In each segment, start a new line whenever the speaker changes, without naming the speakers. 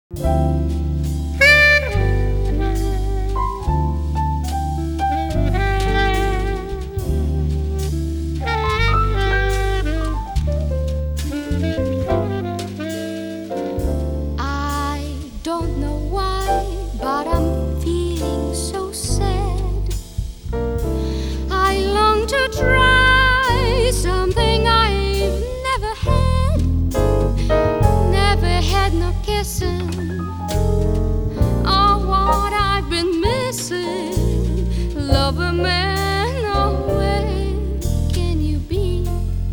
I don't know why, but I'm feeling so sad. I long to try something I've never had. Never had no kissing. Oh, what I've been missing. Love a man, oh, where can you be?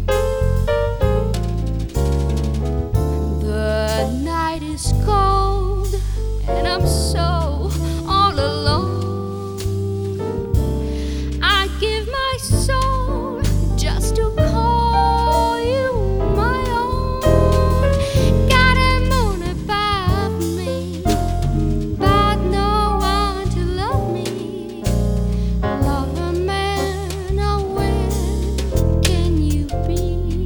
The night is cold and I'm so all alone. I'd give my soul just to call you my own. Got a moon above me, but no one to love me. Love a man, oh, where can you be?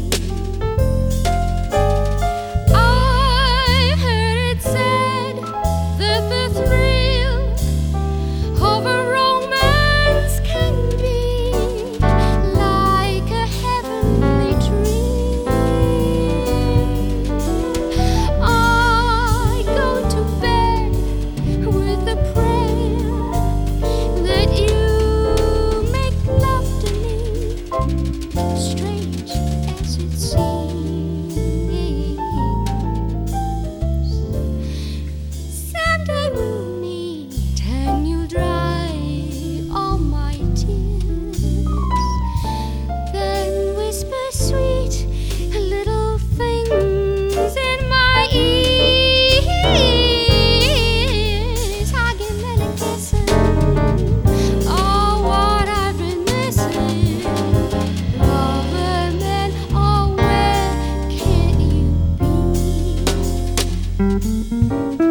I've heard it said that the thrill of a romance can be like a heavenly dream. I go to bed with a prayer that you make love to me, strange as it seems. Someday we'll meet and you'll dry all my tears. Then whisper sweet little things in my ears. Hugging and kissing. Oh, what I've been missing. Lover man, oh, where can you be?